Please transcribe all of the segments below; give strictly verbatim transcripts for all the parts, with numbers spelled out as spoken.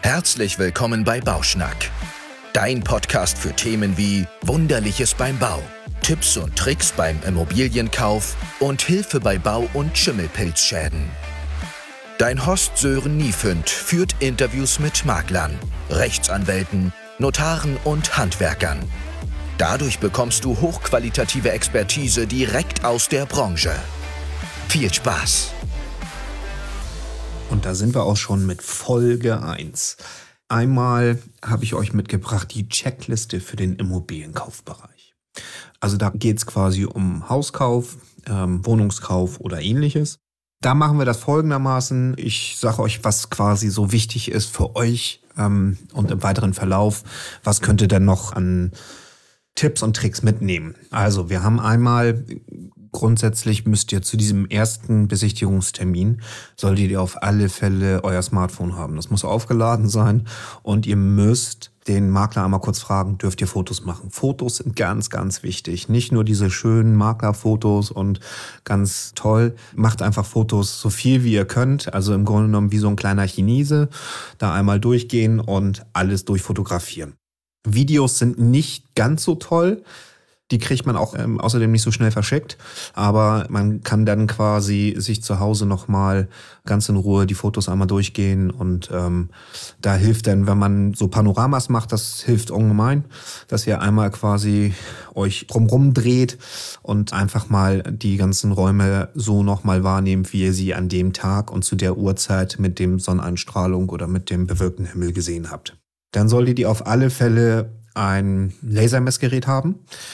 Herzlich willkommen bei Bauschnack, dein Podcast für Themen wie Wunderliches beim Bau, Tipps und Tricks beim Immobilienkauf und Hilfe bei Bau- und Schimmelpilzschäden. Dein Host Sören Niefünd führt Interviews mit Maklern, Rechtsanwälten, Notaren und Handwerkern. Dadurch bekommst du hochqualitative Expertise direkt aus der Branche. Viel Spaß! Und da sind wir auch schon mit Folge eins. Einmal habe ich euch mitgebracht die Checkliste für den Immobilienkaufbereich. Also da geht es quasi um Hauskauf, ähm, Wohnungskauf oder ähnliches. Da machen wir das folgendermaßen. Ich sage euch, was quasi so wichtig ist für euch ähm, und im weiteren Verlauf, was könnt ihr denn noch an Tipps und Tricks mitnehmen. Also wir haben einmal, grundsätzlich müsst ihr zu diesem ersten Besichtigungstermin, solltet ihr auf alle Fälle euer Smartphone haben. Das muss aufgeladen sein und ihr müsst den Makler einmal kurz fragen, dürft ihr Fotos machen. Fotos sind ganz, ganz wichtig. Nicht nur diese schönen Maklerfotos und ganz toll. Macht einfach Fotos so viel wie ihr könnt. Also im Grunde genommen wie so ein kleiner Chinese. Da einmal durchgehen und alles durchfotografieren. Videos sind nicht ganz so toll. Die kriegt man auch ähm, außerdem nicht so schnell verschickt. Aber man kann dann quasi sich zu Hause nochmal ganz in Ruhe die Fotos einmal durchgehen. Und ähm, da hilft dann, wenn man so Panoramas macht, das hilft ungemein, dass ihr einmal quasi euch drumrum dreht und einfach mal die ganzen Räume so nochmal wahrnehmt, wie ihr sie an dem Tag und zu der Uhrzeit mit dem Sonneneinstrahlung oder mit dem bewölkten Himmel gesehen habt. Dann solltet ihr auf alle Fälle ein Lasermessgerät haben,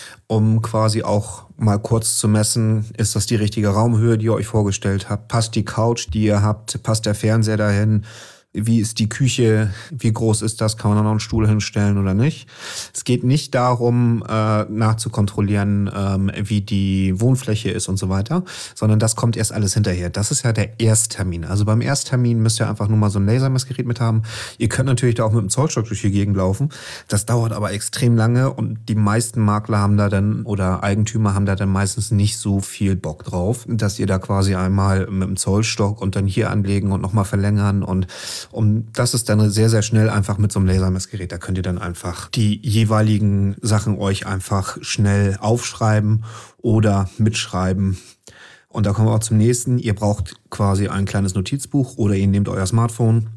um quasi auch mal kurz zu messen, ist das die richtige Raumhöhe, die ihr euch vorgestellt habt? Passt die Couch, die ihr habt? Passt der Fernseher dahin? Wie ist die Küche? Wie groß ist das? Kann man da noch einen Stuhl hinstellen oder nicht? Es geht nicht darum, äh, nachzukontrollieren, ähm, wie die Wohnfläche ist und so weiter, sondern das kommt erst alles hinterher. Das ist ja der Ersttermin. Also beim Ersttermin müsst ihr einfach nur mal so ein Lasermessgerät mit haben. Ihr könnt natürlich da auch mit dem Zollstock durch die Gegend laufen. Das dauert aber extrem lange und die meisten Makler haben da dann oder Eigentümer haben da dann meistens nicht so viel Bock drauf, dass ihr da quasi einmal mit dem Zollstock und dann hier anlegen und nochmal verlängern und Und das ist dann sehr, sehr schnell einfach mit so einem Lasermessgerät. Da könnt ihr dann einfach die jeweiligen Sachen euch einfach schnell aufschreiben oder mitschreiben. Und da kommen wir auch zum nächsten. Ihr braucht quasi ein kleines Notizbuch oder ihr nehmt euer Smartphone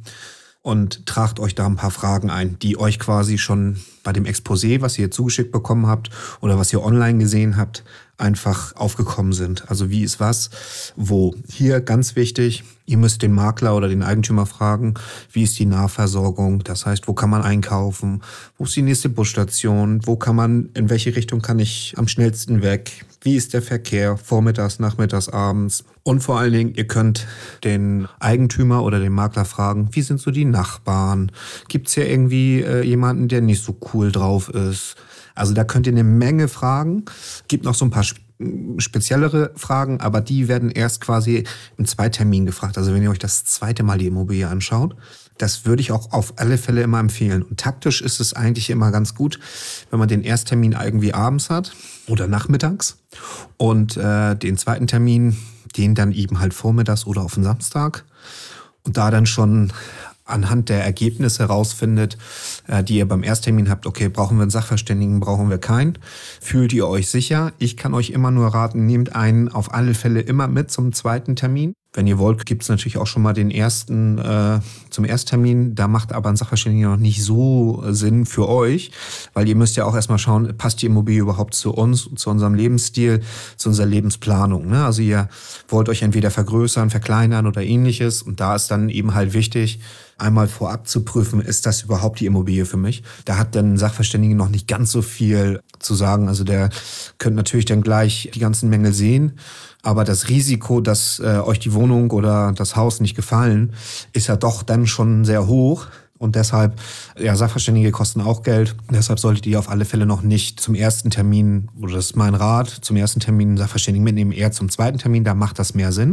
und tragt euch da ein paar Fragen ein, die euch quasi schon bei dem Exposé, was ihr zugeschickt bekommen habt oder was ihr online gesehen habt, einfach aufgekommen sind. Also wie ist was, wo. Hier ganz wichtig, ihr müsst den Makler oder den Eigentümer fragen, wie ist die Nahversorgung? Das heißt, wo kann man einkaufen? Wo ist die nächste Busstation? Wo kann man, in welche Richtung kann ich am schnellsten weg? Wie ist der Verkehr? Vormittags, nachmittags, abends? Und vor allen Dingen, ihr könnt den Eigentümer oder den Makler fragen, wie sind so die Nachbarn? Gibt es hier irgendwie äh, jemanden, der nicht so cool drauf ist? Also da könnt ihr eine Menge fragen. Gibt noch so ein paar speziellere Fragen, aber die werden erst quasi im Zweitermin gefragt. Also wenn ihr euch das zweite Mal die Immobilie anschaut, das würde ich auch auf alle Fälle immer empfehlen. Und taktisch ist es eigentlich immer ganz gut, wenn man den Ersttermin irgendwie abends hat oder nachmittags und äh, den zweiten Termin, den dann eben halt vormittags oder auf den Samstag und da dann schon anhand der Ergebnisse herausfindet, äh, die ihr beim Ersttermin habt, okay, brauchen wir einen Sachverständigen, brauchen wir keinen. Fühlt ihr euch sicher? Ich kann euch immer nur raten, nehmt einen auf alle Fälle immer mit zum zweiten Termin. Wenn ihr wollt, gibt es natürlich auch schon mal den ersten äh, zum Ersttermin. Da macht aber ein Sachverständiger noch nicht so Sinn für euch, weil ihr müsst ja auch erstmal schauen, passt die Immobilie überhaupt zu uns, zu unserem Lebensstil, zu unserer Lebensplanung. Ne? Also ihr wollt euch entweder vergrößern, verkleinern oder ähnliches. Und da ist dann eben halt wichtig, einmal vorab zu prüfen, ist das überhaupt die Immobilie für mich? Da hat dann ein Sachverständiger noch nicht ganz so viel zu sagen. Also der könnt natürlich dann gleich die ganzen Mängel sehen. Aber das Risiko, dass äh, euch die Wohnung oder das Haus nicht gefallen, ist ja doch dann schon sehr hoch. Und deshalb, ja, Sachverständige kosten auch Geld. Deshalb solltet ihr auf alle Fälle noch nicht zum ersten Termin, oder das ist mein Rat, zum ersten Termin einen Sachverständigen mitnehmen, eher zum zweiten Termin, da macht das mehr Sinn.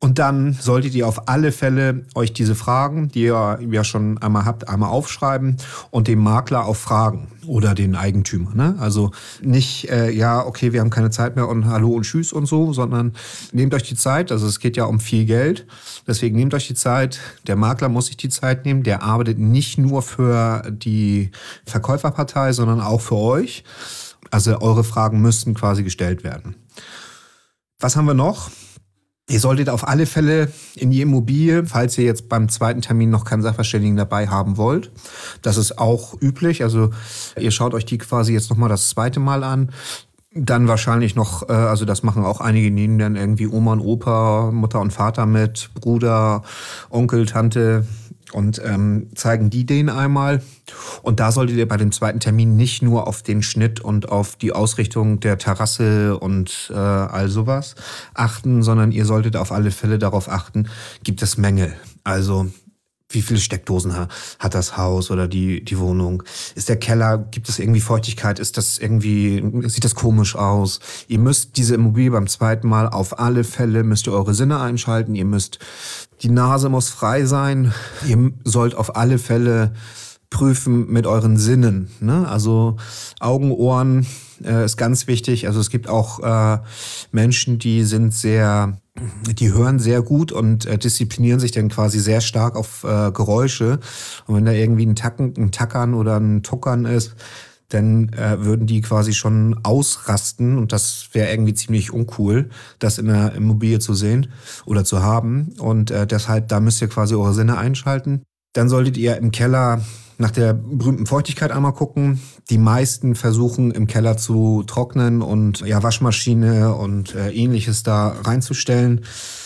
Und dann solltet ihr auf alle Fälle euch diese Fragen, die ihr ja schon einmal habt, einmal aufschreiben und dem Makler auch fragen oder den Eigentümer. Ne? Also nicht, äh, ja, okay, wir haben keine Zeit mehr und hallo und tschüss und so, sondern nehmt euch die Zeit. Also es geht ja um viel Geld. Deswegen nehmt euch die Zeit. Der Makler muss sich die Zeit nehmen. Der arbeitet nicht nur für die Verkäuferpartei, sondern auch für euch. Also eure Fragen müssten quasi gestellt werden. Was haben wir noch? Ihr solltet auf alle Fälle in die Immobilie, falls ihr jetzt beim zweiten Termin noch keinen Sachverständigen dabei haben wollt. Das ist auch üblich. Also ihr schaut euch die quasi jetzt nochmal das zweite Mal an. Dann wahrscheinlich noch, also das machen auch einige, nehmen dann irgendwie Oma und Opa, Mutter und Vater mit, Bruder, Onkel, Tante und ähm, zeigen die denen einmal. Und da solltet ihr bei dem zweiten Termin nicht nur auf den Schnitt und auf die Ausrichtung der Terrasse und äh, all sowas achten, sondern ihr solltet auf alle Fälle darauf achten, gibt es Mängel. Also wie viele Steckdosen hat das Haus oder die, die Wohnung? Ist der Keller, gibt es irgendwie Feuchtigkeit? Ist das irgendwie, sieht das komisch aus? Ihr müsst diese Immobilie beim zweiten Mal auf alle Fälle, müsst ihr eure Sinne einschalten. Ihr müsst, die Nase muss frei sein. Ihr sollt auf alle Fälle prüfen mit euren Sinnen. Ne? Also Augen, Ohren äh, ist ganz wichtig. Also es gibt auch äh, Menschen, die sind sehr, die hören sehr gut und äh, disziplinieren sich dann quasi sehr stark auf äh, Geräusche. Und wenn da irgendwie ein Tacken, ein Tackern oder ein Tuckern ist, dann äh, würden die quasi schon ausrasten und das wäre irgendwie ziemlich uncool, das in der Immobilie zu sehen oder zu haben. Und äh, deshalb, da müsst ihr quasi eure Sinne einschalten. Dann solltet ihr im Keller nach der berühmten Feuchtigkeit einmal gucken. Die meisten versuchen im Keller zu trocknen und ja Waschmaschine und äh, ähnliches da reinzustellen.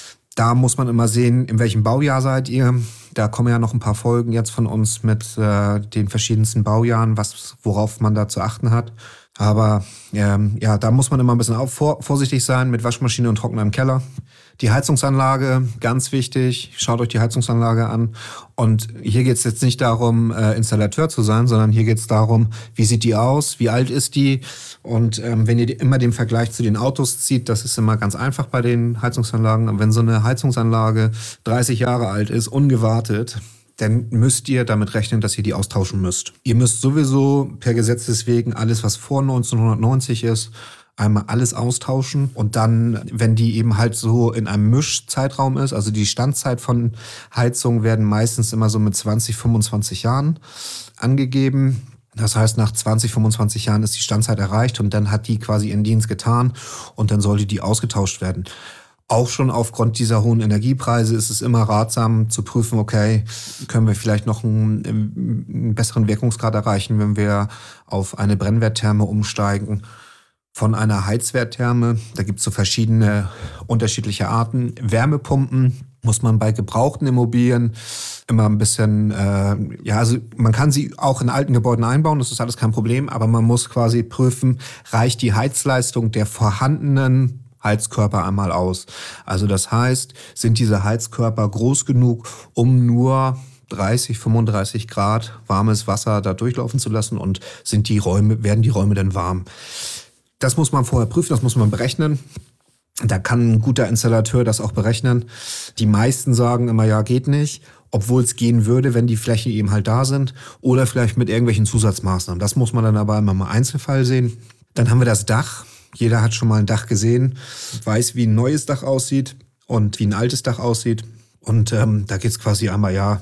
Da muss man immer sehen, in welchem Baujahr seid ihr. Da kommen ja noch ein paar Folgen jetzt von uns mit äh, den verschiedensten Baujahren, was, worauf man da zu achten hat. Aber ähm, ja, da muss man immer ein bisschen auf, vor, vorsichtig sein mit Waschmaschine und Trockner im Keller. Die Heizungsanlage, ganz wichtig. Schaut euch die Heizungsanlage an. Und hier geht es jetzt nicht darum, äh, Installateur zu sein, sondern hier geht es darum, wie sieht die aus, wie alt ist die. Und ähm, wenn ihr immer den Vergleich zu den Autos zieht, das ist immer ganz einfach bei den Heizungsanlagen. Und wenn so eine Heizungsanlage dreißig Jahre alt ist, ungewartet, dann müsst ihr damit rechnen, dass ihr die austauschen müsst. Ihr müsst sowieso per Gesetz deswegen alles, was vor neunzehnhundertneunzig ist, einmal alles austauschen und dann, wenn die eben halt so in einem Mischzeitraum ist, also die Standzeit von Heizungen werden meistens immer so mit zwanzig, fünfundzwanzig Jahren angegeben. Das heißt, nach zwanzig, fünfundzwanzig Jahren ist die Standzeit erreicht und dann hat die quasi ihren Dienst getan und dann sollte die ausgetauscht werden. Auch schon aufgrund dieser hohen Energiepreise ist es immer ratsam zu prüfen, okay, können wir vielleicht noch einen, einen besseren Wirkungsgrad erreichen, wenn wir auf eine Brennwerttherme umsteigen. Von einer Heizwerttherme, da gibt es so verschiedene unterschiedliche Arten. Wärmepumpen muss man bei gebrauchten Immobilien immer ein bisschen, äh, ja, also man kann sie auch in alten Gebäuden einbauen, das ist alles kein Problem, aber man muss quasi prüfen, reicht die Heizleistung der vorhandenen Heizkörper einmal aus. Also das heißt, sind diese Heizkörper groß genug, um nur dreißig, fünfunddreißig Grad warmes Wasser da durchlaufen zu lassen und sind die Räume, werden die Räume dann warm? Das muss man vorher prüfen, das muss man berechnen. Da kann ein guter Installateur das auch berechnen. Die meisten sagen immer, ja, geht nicht, obwohl es gehen würde, wenn die Flächen eben halt da sind oder vielleicht mit irgendwelchen Zusatzmaßnahmen. Das muss man dann aber immer im Einzelfall sehen. Dann haben wir das Dach. Jeder hat schon mal ein Dach gesehen, weiß, wie ein neues Dach aussieht und wie ein altes Dach aussieht. Und ähm, da geht's quasi einmal, ja,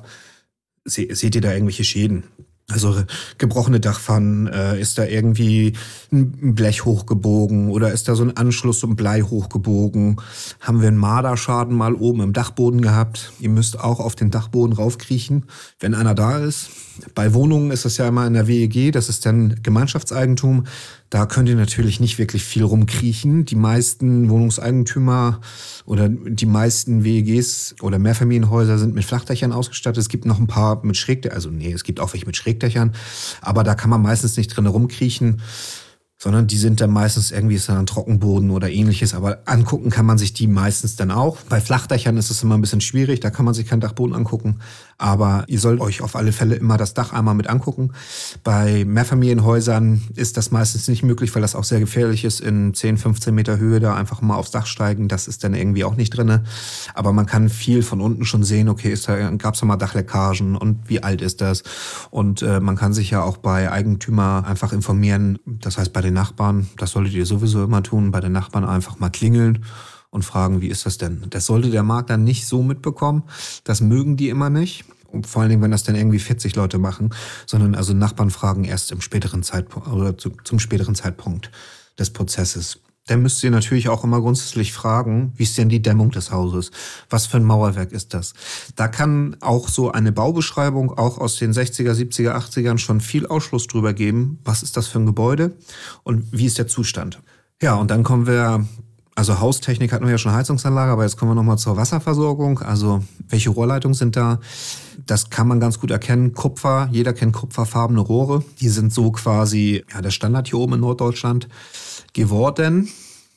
se- seht ihr da irgendwelche Schäden? Also gebrochene Dachpfannen, äh, ist da irgendwie ein Blech hochgebogen oder ist da so ein Anschluss zum Blei hochgebogen? Haben wir einen Marderschaden mal oben im Dachboden gehabt? Ihr müsst auch auf den Dachboden raufkriechen, wenn einer da ist. Bei Wohnungen ist das ja immer in der W E G, das ist dann Gemeinschaftseigentum. Da könnt ihr natürlich nicht wirklich viel rumkriechen. Die meisten Wohnungseigentümer oder die meisten W E Gs oder Mehrfamilienhäuser sind mit Flachdächern ausgestattet. Es gibt noch ein paar mit Schrägdächern, also nee, es gibt auch welche mit Schrägdächern, aber da kann man meistens nicht drin rumkriechen. sondern die sind dann meistens irgendwie ist dann ein Trockenboden oder ähnliches, aber angucken kann man sich die meistens dann auch. Bei Flachdächern ist es immer ein bisschen schwierig, da kann man sich keinen Dachboden angucken, aber ihr sollt euch auf alle Fälle immer das Dach einmal mit angucken. Bei Mehrfamilienhäusern ist das meistens nicht möglich, weil das auch sehr gefährlich ist, in zehn, fünfzehn Meter Höhe da einfach mal aufs Dach steigen, das ist dann irgendwie auch nicht drin. Aber man kann viel von unten schon sehen, okay, ist da, gab es da mal Dachleckagen und wie alt ist das? Und äh, man kann sich ja auch bei Eigentümer einfach informieren, das heißt bei den Nachbarn, das solltet ihr sowieso immer tun, bei den Nachbarn einfach mal klingeln und fragen, wie ist das denn? Das sollte der Makler nicht so mitbekommen, das mögen die immer nicht. Und vor allen Dingen, wenn das dann irgendwie vierzig Leute machen, sondern also Nachbarn fragen erst im späteren Zeitpunkt oder zu, zum späteren Zeitpunkt des Prozesses. Dann müsst ihr natürlich auch immer grundsätzlich fragen, wie ist denn die Dämmung des Hauses? Was für ein Mauerwerk ist das? Da kann auch so eine Baubeschreibung auch aus den sechziger, siebziger, achtzigern schon viel Ausschluss drüber geben. Was ist das für ein Gebäude und wie ist der Zustand? Ja, und dann kommen wir, also Haustechnik hatten wir ja schon Heizungsanlage, aber jetzt kommen wir nochmal zur Wasserversorgung. Also welche Rohrleitungen sind da? Das kann man ganz gut erkennen. Kupfer, jeder kennt kupferfarbene Rohre. Die sind so quasi ja, der Standard hier oben in Norddeutschland geworden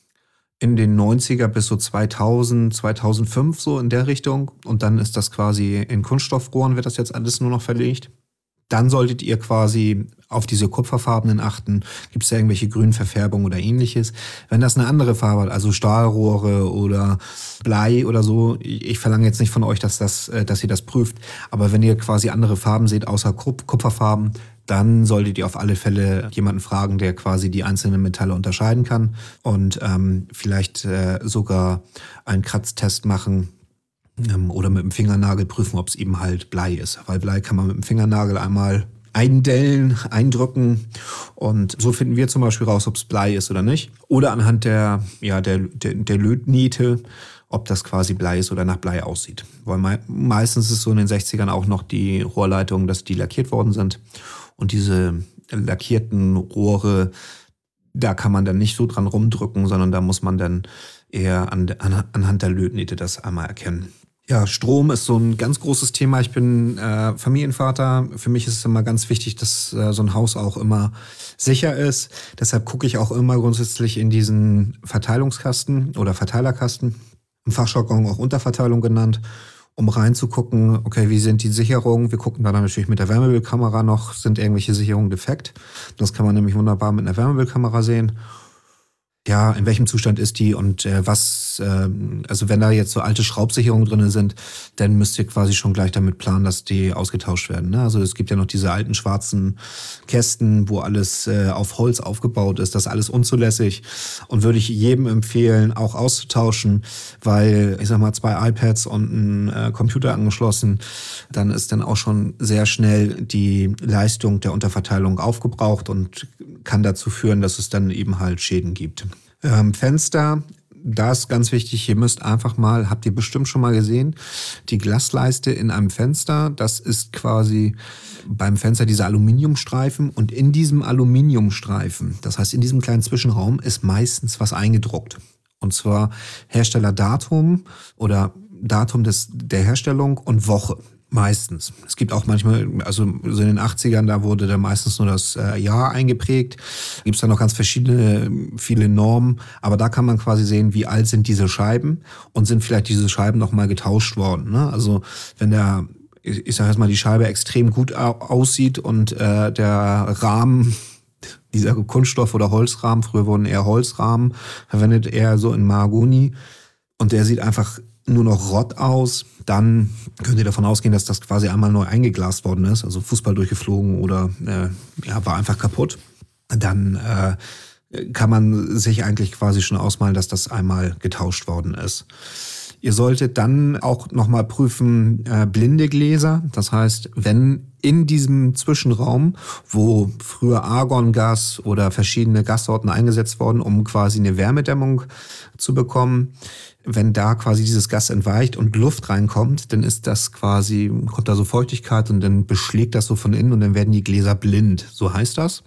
in den neunziger bis so zweitausend, zweitausendfünf so in der Richtung. Und dann ist das quasi in Kunststoffrohren wird das jetzt alles nur noch verlegt. Dann solltet ihr quasi auf diese kupferfarbenen achten. Gibt es da irgendwelche grünen Verfärbungen oder ähnliches? Wenn das eine andere Farbe hat, also Stahlrohre oder Blei oder so, ich verlange jetzt nicht von euch, dass, das, dass ihr das prüft. Aber wenn ihr quasi andere Farben seht, außer Kupferfarben, dann solltet ihr auf alle Fälle jemanden fragen, der quasi die einzelnen Metalle unterscheiden kann und ähm, vielleicht äh, sogar einen Kratztest machen ähm, oder mit dem Fingernagel prüfen, ob es eben halt Blei ist. Weil Blei kann man mit dem Fingernagel einmal eindellen, eindrücken und so finden wir zum Beispiel raus, ob es Blei ist oder nicht. Oder anhand der, ja, der, der, der Lötniete, ob das quasi Blei ist oder nach Blei aussieht. Weil me- meistens ist es so in den sechzigern auch noch die Rohrleitungen, dass die lackiert worden sind. Und diese lackierten Rohre, da kann man dann nicht so dran rumdrücken, sondern da muss man dann eher an, an, anhand der Lötnähte das einmal erkennen. Ja, Strom ist so ein ganz großes Thema. Ich bin äh, Familienvater. Für mich ist es immer ganz wichtig, dass äh, so ein Haus auch immer sicher ist. Deshalb gucke ich auch immer grundsätzlich in diesen Verteilungskasten oder Verteilerkasten, im Fachjargon auch Unterverteilung genannt, um reinzugucken, okay, wie sind die Sicherungen? Wir gucken da dann natürlich mit der Wärmebildkamera noch, sind irgendwelche Sicherungen defekt? Das kann man nämlich wunderbar mit einer Wärmebildkamera sehen. Ja, in welchem Zustand ist die und äh, was, äh, also wenn da jetzt so alte Schraubsicherungen drin sind, dann müsst ihr quasi schon gleich damit planen, dass die ausgetauscht werden. Ne? Also es gibt ja noch diese alten schwarzen Kästen, wo alles äh, auf Holz aufgebaut ist, das ist alles unzulässig und würde ich jedem empfehlen, auch auszutauschen, weil ich sag mal zwei iPads und ein äh, Computer angeschlossen, dann ist dann auch schon sehr schnell die Leistung der Unterverteilung aufgebraucht und kann dazu führen, dass es dann eben halt Schäden gibt. Ähm, Fenster, da ist ganz wichtig, ihr müsst einfach mal, habt ihr bestimmt schon mal gesehen, die Glasleiste in einem Fenster, das ist quasi beim Fenster dieser Aluminiumstreifen und in diesem Aluminiumstreifen, das heißt in diesem kleinen Zwischenraum, ist meistens was eingedruckt. Und zwar Herstellerdatum oder Datum des, der Herstellung und Woche. Meistens. Es gibt auch manchmal, also so in den achtzigern, da wurde dann meistens nur das äh, Jahr eingeprägt. Gibt es dann noch ganz verschiedene, viele Normen. Aber da kann man quasi sehen, wie alt sind diese Scheiben und sind vielleicht diese Scheiben nochmal getauscht worden. Ne? Also wenn der, ich, ich sage jetzt mal, die Scheibe extrem gut au- aussieht und äh, der Rahmen, dieser Kunststoff- oder Holzrahmen, früher wurden eher Holzrahmen verwendet, eher so in Mahagoni. Und der sieht einfach nur noch Rott aus, dann könnt ihr davon ausgehen, dass das quasi einmal neu eingeglast worden ist, also Fußball durchgeflogen oder äh, ja, war einfach kaputt. Dann äh, kann man sich eigentlich quasi schon ausmalen, dass das einmal getauscht worden ist. Ihr solltet dann auch nochmal prüfen, äh, blinde Gläser. Das heißt, wenn in diesem Zwischenraum, wo früher Argongas oder verschiedene Gassorten eingesetzt wurden, um quasi eine Wärmedämmung zu bekommen, wenn da quasi dieses Gas entweicht und Luft reinkommt, dann ist das quasi, kommt da so Feuchtigkeit und dann beschlägt das so von innen und dann werden die Gläser blind. So heißt das.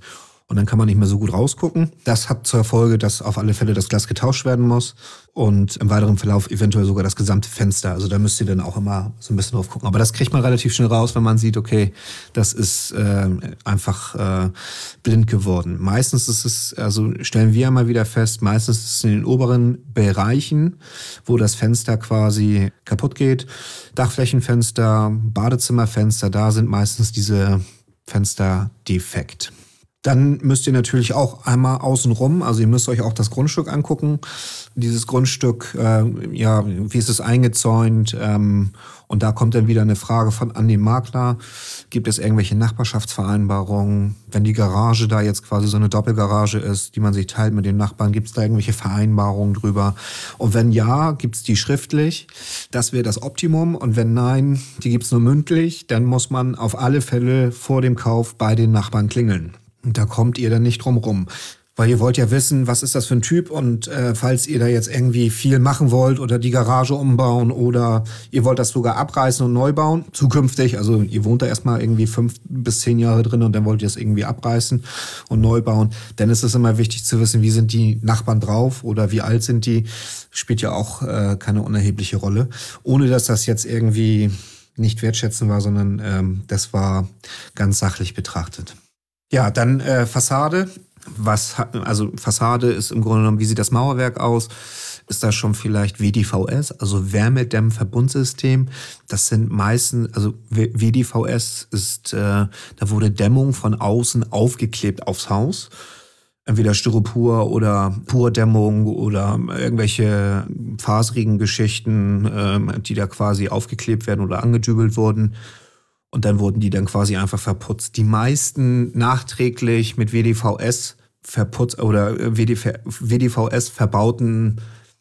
und dann kann man nicht mehr so gut rausgucken. Das hat zur Folge, dass auf alle Fälle das Glas getauscht werden muss und im weiteren Verlauf eventuell sogar das gesamte Fenster. Also da müsst ihr dann auch immer so ein bisschen drauf gucken. Aber das kriegt man relativ schnell raus, wenn man sieht, okay, das ist äh, einfach äh, blind geworden. Meistens ist es, also stellen wir mal wieder fest, meistens ist es in den oberen Bereichen, wo das Fenster quasi kaputt geht. Dachflächenfenster, Badezimmerfenster, da sind meistens diese Fenster defekt. Dann müsst ihr natürlich auch einmal außenrum, also ihr müsst euch auch das Grundstück angucken. Dieses Grundstück, äh, ja, wie ist es eingezäunt? Ähm, und da kommt dann wieder eine Frage von an den Makler. Gibt es irgendwelche Nachbarschaftsvereinbarungen? Wenn die Garage da jetzt quasi so eine Doppelgarage ist, die man sich teilt mit den Nachbarn, gibt es da irgendwelche Vereinbarungen drüber? Und wenn ja, gibt es die schriftlich? Das wäre das Optimum. Und wenn nein, die gibt es nur mündlich, dann muss man auf alle Fälle vor dem Kauf bei den Nachbarn klingeln. Und da kommt ihr dann nicht drum rum. Weil ihr wollt ja wissen, was ist das für ein Typ und äh, falls ihr da jetzt irgendwie viel machen wollt oder die Garage umbauen oder ihr wollt das sogar abreißen und neu bauen, zukünftig, also ihr wohnt da erstmal irgendwie fünf bis zehn Jahre drin und dann wollt ihr es irgendwie abreißen und neu bauen, dann ist es immer wichtig zu wissen, wie sind die Nachbarn drauf oder wie alt sind die, spielt ja auch äh, keine unerhebliche Rolle, ohne dass das jetzt irgendwie nicht wertschätzend war, sondern ähm, das war ganz sachlich betrachtet. Ja, dann äh, Fassade. Was hat, also Fassade ist im Grunde genommen, wie sieht das Mauerwerk aus? Ist das schon vielleicht W D V S, also Wärmedämmverbundsystem? Das sind meistens, also W D V S ist, äh, da wurde Dämmung von außen aufgeklebt aufs Haus. Entweder Styropor oder Purdämmung oder irgendwelche faserigen Geschichten, äh, die da quasi aufgeklebt werden oder angedübelt wurden. Und dann wurden die dann quasi einfach verputzt. Die meisten nachträglich mit W D V S verputzt oder W D V S verbauten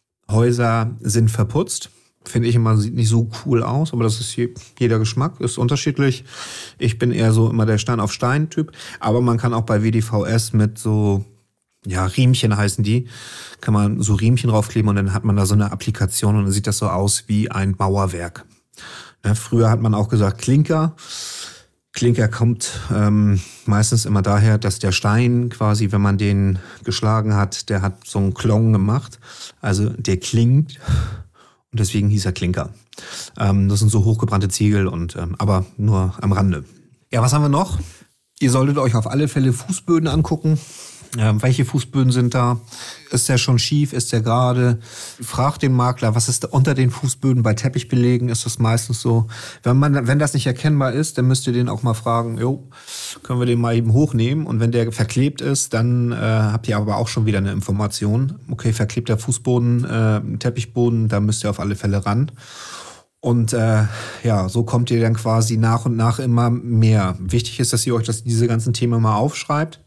Häuser sind verputzt. Finde ich immer, sieht nicht so cool aus, aber das ist jeder Geschmack, ist unterschiedlich. Ich bin eher so immer der Stein-auf-Stein-Typ. Aber man kann auch bei W D V S mit so, ja, Riemchen heißen die, kann man so Riemchen draufkleben und dann hat man da so eine Applikation und dann sieht das so aus wie ein Mauerwerk. Ja, früher hat man auch gesagt Klinker. Klinker kommt ähm, meistens immer daher, dass der Stein quasi, wenn man den geschlagen hat, der hat so einen Klong gemacht. Also der klingt und deswegen hieß er Klinker. Ähm, das sind so hochgebrannte Ziegel, und ähm, aber nur am Rande. Ja, was haben wir noch? Ihr solltet euch auf alle Fälle Fußböden angucken. Ähm, welche Fußböden sind da? Ist der schon schief? Ist der gerade? Fragt den Makler, was ist da unter den Fußböden? Bei Teppichbelegen ist das meistens so. Wenn man, wenn das nicht erkennbar ist, dann müsst ihr den auch mal fragen, jo, können wir den mal eben hochnehmen? Und wenn der verklebt ist, dann äh, habt ihr aber auch schon wieder eine Information. Okay, verklebter Fußboden, äh, Teppichboden, da müsst ihr auf alle Fälle ran. Und äh, ja, so kommt ihr dann quasi nach und nach immer mehr. Wichtig ist, dass ihr euch das, diese ganzen Themen mal aufschreibt.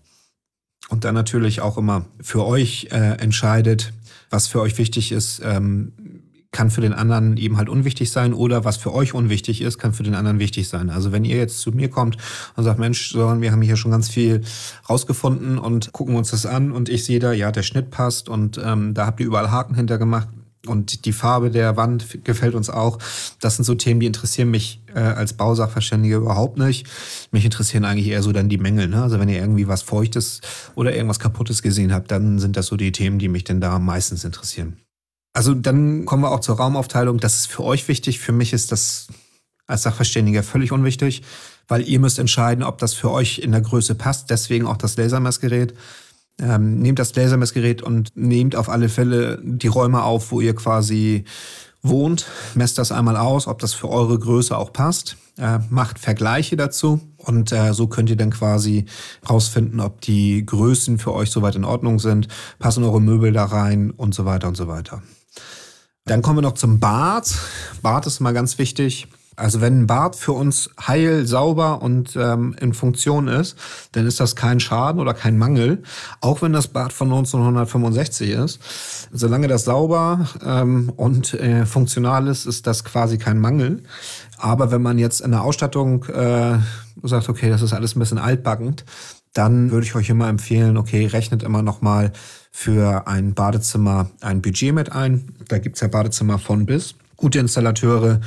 Und dann natürlich auch immer für euch äh, entscheidet, was für euch wichtig ist, ähm, kann für den anderen eben halt unwichtig sein, oder was für euch unwichtig ist, kann für den anderen wichtig sein. Also wenn ihr jetzt zu mir kommt und sagt, Mensch, Sören, wir haben hier schon ganz viel rausgefunden und gucken uns das an und ich sehe da, ja, der Schnitt passt und ähm, da habt ihr überall Haken hinter gemacht. Und die Farbe der Wand gefällt uns auch. Das sind so Themen, die interessieren mich äh, als Bausachverständige überhaupt nicht. Mich interessieren eigentlich eher so dann die Mängel. Ne? Also wenn ihr irgendwie was Feuchtes oder irgendwas Kaputtes gesehen habt, dann sind das so die Themen, die mich denn da meistens interessieren. Also dann kommen wir auch zur Raumaufteilung. Das ist für euch wichtig. Für mich ist das als Sachverständiger völlig unwichtig, weil ihr müsst entscheiden, ob das für euch in der Größe passt. Deswegen auch das Lasermessgerät. Ähm, nehmt das Lasermessgerät und nehmt auf alle Fälle die Räume auf, wo ihr quasi wohnt. Messt das einmal aus, ob das für eure Größe auch passt. Äh, macht Vergleiche dazu und äh, so könnt ihr dann quasi rausfinden, ob die Größen für euch soweit in Ordnung sind. Passen eure Möbel da rein und so weiter und so weiter. Dann kommen wir noch zum Bad. Bad ist mal ganz wichtig. Also wenn ein Bad für uns heil, sauber und ähm, in Funktion ist, dann ist das kein Schaden oder kein Mangel. Auch wenn das Bad von neunzehnhundertfünfundsechzig ist. Solange das sauber ähm, und äh, funktional ist, ist das quasi kein Mangel. Aber wenn man jetzt in der Ausstattung äh, sagt, okay, das ist alles ein bisschen altbackend, dann würde ich euch immer empfehlen, okay, rechnet immer noch mal für ein Badezimmer ein Budget mit ein. Da gibt's ja Badezimmer von bis. Gute Installateure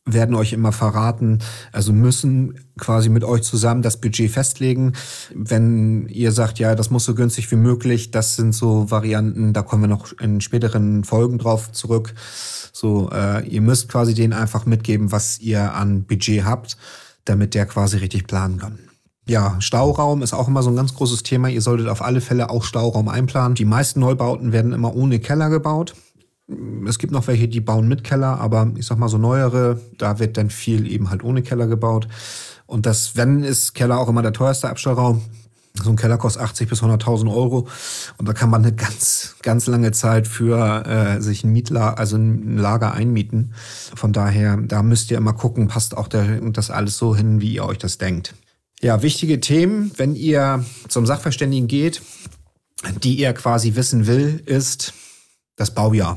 werden euch immer verraten, also müssen quasi mit euch zusammen das Budget festlegen. Wenn ihr sagt, ja, das muss so günstig wie möglich, das sind so Varianten, da kommen wir noch in späteren Folgen drauf zurück. So, äh, ihr müsst quasi denen einfach mitgeben, was ihr an Budget habt, damit der quasi richtig planen kann. Ja, Stauraum ist auch immer so ein ganz großes Thema. Ihr solltet auf alle Fälle auch Stauraum einplanen. Die meisten Neubauten werden immer ohne Keller gebaut. Es gibt noch welche, die bauen mit Keller, aber ich sag mal so neuere, da wird dann viel eben halt ohne Keller gebaut. Und das, wenn, ist Keller auch immer der teuerste Abstellraum. So ein Keller kostet achtzig bis hunderttausend Euro. Und da kann man eine ganz, ganz lange Zeit für äh, sich ein Mietlager, also ein Lager einmieten. Von daher, da müsst ihr immer gucken, passt auch der, das alles so hin, wie ihr euch das denkt. Ja, wichtige Themen, wenn ihr zum Sachverständigen geht, die ihr quasi wissen will, ist das Baujahr.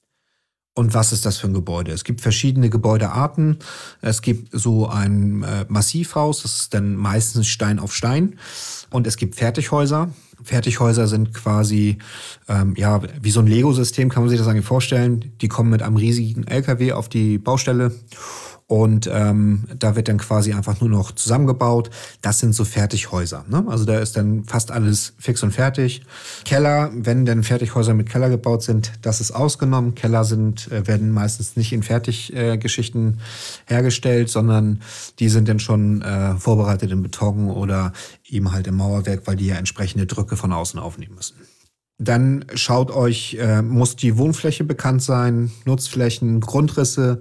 Und was ist das für ein Gebäude? Es gibt verschiedene Gebäudearten. Es gibt so ein äh, Massivhaus, das ist dann meistens Stein auf Stein. Und es gibt Fertighäuser. Fertighäuser sind quasi, ähm, ja, wie so ein Lego-System, kann man sich das eigentlich vorstellen. Die kommen mit einem riesigen L K W auf die Baustelle. Und ähm, da wird dann quasi einfach nur noch zusammengebaut. Das sind so Fertighäuser, ne? Also da ist dann fast alles fix und fertig. Keller, wenn denn Fertighäuser mit Keller gebaut sind, das ist ausgenommen. Keller sind, äh, werden meistens nicht in Fertiggeschichten äh, hergestellt, sondern die sind dann schon äh, vorbereitet in Beton oder eben halt im Mauerwerk, weil die ja entsprechende Drücke von außen aufnehmen müssen. Dann schaut euch, äh, muss die Wohnfläche bekannt sein, Nutzflächen, Grundrisse.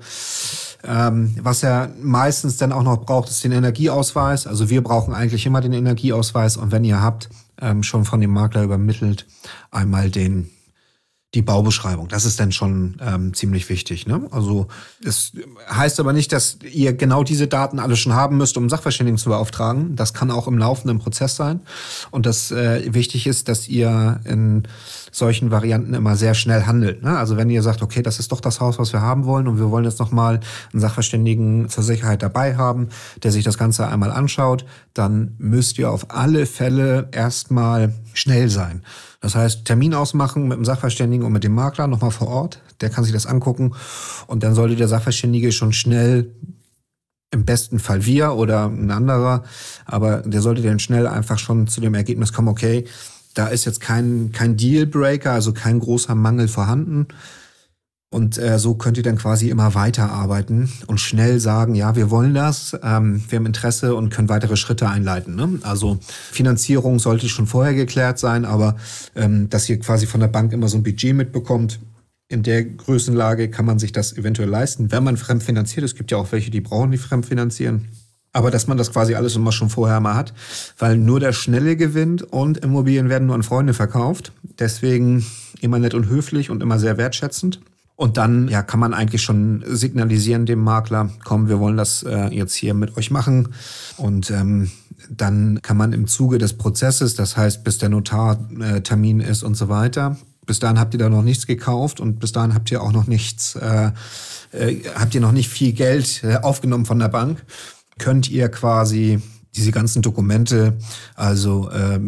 Ähm, was er meistens dann auch noch braucht, ist den Energieausweis. Also wir brauchen eigentlich immer den Energieausweis. Und wenn ihr habt, ähm, schon von dem Makler übermittelt, einmal den die Baubeschreibung. Das ist dann schon ähm, ziemlich wichtig, ne? Also es heißt aber nicht, dass ihr genau diese Daten alle schon haben müsst, um einen Sachverständigen zu beauftragen. Das kann auch im laufenden Prozess sein. Und das äh, wichtig ist, dass ihr in solchen Varianten immer sehr schnell handelt, ne? Also wenn ihr sagt, okay, das ist doch das Haus, was wir haben wollen und wir wollen jetzt nochmal einen Sachverständigen zur Sicherheit dabei haben, der sich das Ganze einmal anschaut, dann müsst ihr auf alle Fälle erstmal schnell sein. Das heißt, Termin ausmachen mit dem Sachverständigen und mit dem Makler nochmal vor Ort. Der kann sich das angucken und dann sollte der Sachverständige schon schnell, im besten Fall wir oder ein anderer, aber der sollte dann schnell einfach schon zu dem Ergebnis kommen, okay, da ist jetzt kein, kein Dealbreaker, also kein großer Mangel vorhanden. Und äh, so könnt ihr dann quasi immer weiterarbeiten und schnell sagen, ja, wir wollen das, ähm, wir haben Interesse und können weitere Schritte einleiten, ne? Also Finanzierung sollte schon vorher geklärt sein, aber ähm, dass ihr quasi von der Bank immer so ein Budget mitbekommt, in der Größenlage kann man sich das eventuell leisten, wenn man fremdfinanziert. Es gibt ja auch welche, die brauchen nicht fremdfinanzieren. Aber dass man das quasi alles immer schon vorher mal hat, weil nur der Schnelle gewinnt und Immobilien werden nur an Freunde verkauft. Deswegen immer nett und höflich und immer sehr wertschätzend. Und dann ja, kann man eigentlich schon signalisieren dem Makler, komm, wir wollen das äh, jetzt hier mit euch machen. Und ähm, dann kann man im Zuge des Prozesses, das heißt, bis der Notartermin äh, ist und so weiter, bis dahin habt ihr da noch nichts gekauft und bis dahin habt ihr auch noch nichts, äh, äh, habt ihr noch nicht viel Geld äh, aufgenommen von der Bank, könnt ihr quasi diese ganzen Dokumente, also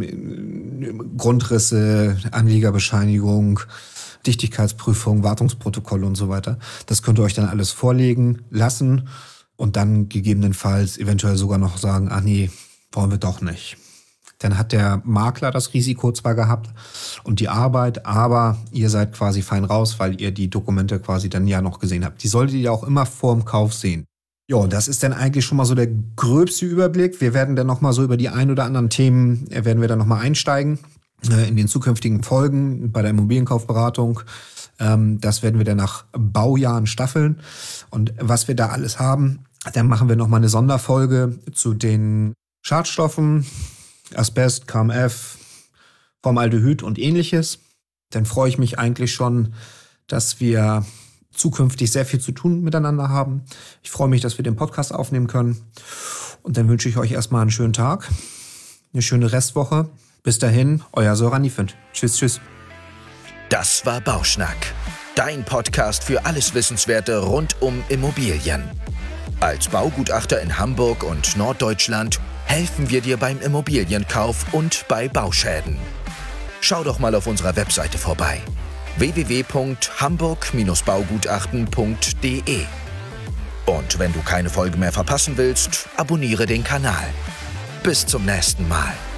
ähm, Grundrisse, Anliegerbescheinigung, Dichtigkeitsprüfung, Wartungsprotokoll und so weiter. Das könnt ihr euch dann alles vorlegen lassen und dann gegebenenfalls eventuell sogar noch sagen, ach nee, wollen wir doch nicht. Dann hat der Makler das Risiko zwar gehabt und die Arbeit, aber ihr seid quasi fein raus, weil ihr die Dokumente quasi dann ja noch gesehen habt. Die solltet ihr auch immer vor dem Kauf sehen. Ja, das ist dann eigentlich schon mal so der gröbste Überblick. Wir werden dann nochmal so über die ein oder anderen Themen, werden wir dann nochmal einsteigen in den zukünftigen Folgen bei der Immobilienkaufberatung. Das werden wir dann nach Baujahren staffeln. Und was wir da alles haben, dann machen wir nochmal eine Sonderfolge zu den Schadstoffen, Asbest, K M F, Formaldehyd und ähnliches. Dann freue ich mich eigentlich schon, dass wir zukünftig sehr viel zu tun miteinander haben. Ich freue mich, dass wir den Podcast aufnehmen können. Und dann wünsche ich euch erstmal einen schönen Tag, eine schöne Restwoche. Bis dahin, euer Soran Ifend. Tschüss, tschüss. Das war Bauschnack, dein Podcast für alles Wissenswerte rund um Immobilien. Als Baugutachter in Hamburg und Norddeutschland helfen wir dir beim Immobilienkauf und bei Bauschäden. Schau doch mal auf unserer Webseite vorbei: w w w punkt hamburg Bindestrich baugutachten punkt d e. Und wenn du keine Folge mehr verpassen willst, abonniere den Kanal. Bis zum nächsten Mal.